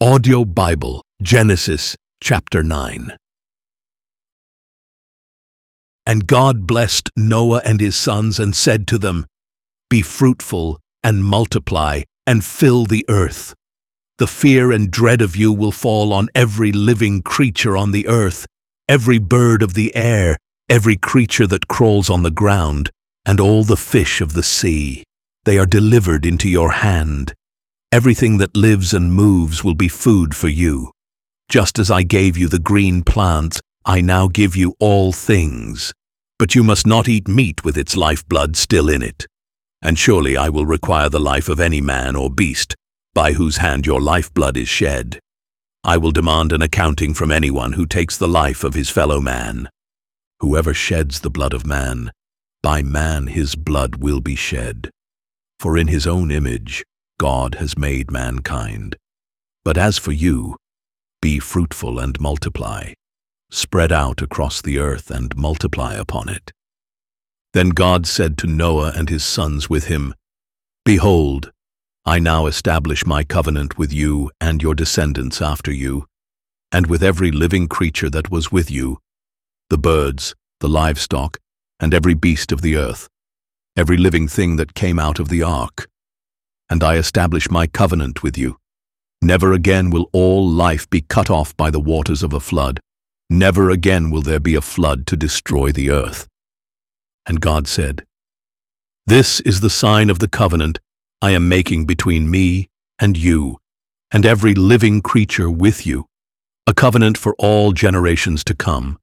Audio Bible, Genesis chapter 9. And God blessed Noah and his sons and said to them, "Be fruitful and multiply and fill the earth. The fear and dread of you will fall on every living creature on the earth, every bird of the air, every creature that crawls on the ground, and all the fish of the sea. They are delivered into your hand. Everything that lives and moves will be food for you. Just as I gave you the green plants, I now give you all things. But you must not eat meat with its lifeblood still in it. And surely I will require the life of any man or beast, by whose hand your lifeblood is shed. I will demand an accounting from anyone who takes the life of his fellow man. Whoever sheds the blood of man, by man his blood will be shed. For in his own image God has made mankind. But as for you, be fruitful and multiply. Spread out across the earth and multiply upon it." Then God said to Noah and his sons with him, "Behold, I now establish my covenant with you and your descendants after you, and with every living creature that was with you, the birds, the livestock, and every beast of the earth, every living thing that came out of the ark. And I establish my covenant with you. Never again will all life be cut off by the waters of a flood. Never again will there be a flood to destroy the earth." And God said, "This is the sign of the covenant I am making between me and you, and every living creature with you, a covenant for all generations to come.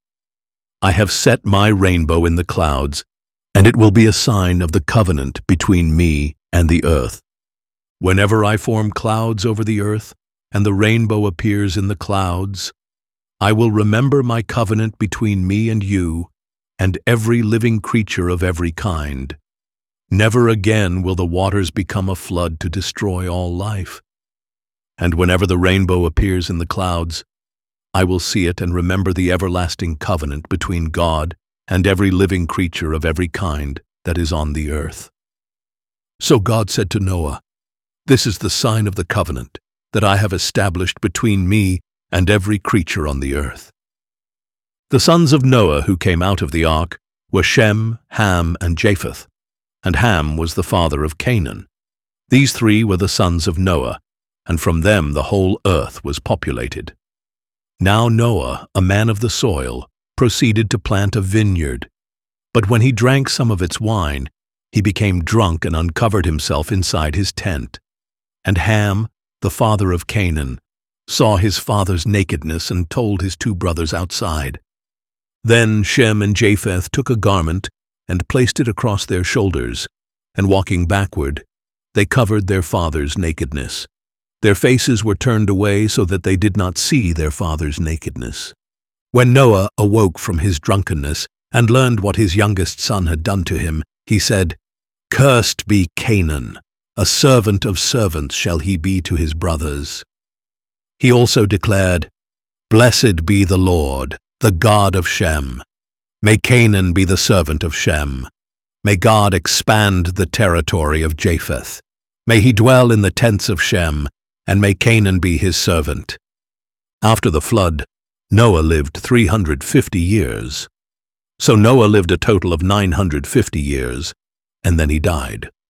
I have set my rainbow in the clouds, and it will be a sign of the covenant between me and the earth. Whenever I form clouds over the earth, and the rainbow appears in the clouds, I will remember my covenant between me and you, and every living creature of every kind. Never again will the waters become a flood to destroy all life. And whenever the rainbow appears in the clouds, I will see it and remember the everlasting covenant between God and every living creature of every kind that is on the earth." So God said to Noah, "This is the sign of the covenant that I have established between me and every creature on the earth." The sons of Noah who came out of the ark were Shem, Ham, and Japheth, and Ham was the father of Canaan. These three were the sons of Noah, and from them the whole earth was populated. Now Noah, a man of the soil, proceeded to plant a vineyard. But when he drank some of its wine, he became drunk and uncovered himself inside his tent. And Ham, the father of Canaan, saw his father's nakedness and told his two brothers outside. Then Shem and Japheth took a garment and placed it across their shoulders, and walking backward, they covered their father's nakedness. Their faces were turned away so that they did not see their father's nakedness. When Noah awoke from his drunkenness and learned what his youngest son had done to him, he said, "Cursed be Canaan, a servant of servants shall he be to his brothers." He also declared, "Blessed be the Lord, the God of Shem. May Canaan be the servant of Shem. May God expand the territory of Japheth. May he dwell in the tents of Shem, and may Canaan be his servant." After the flood, Noah lived 350 years. So Noah lived a total of 950 years, and then he died.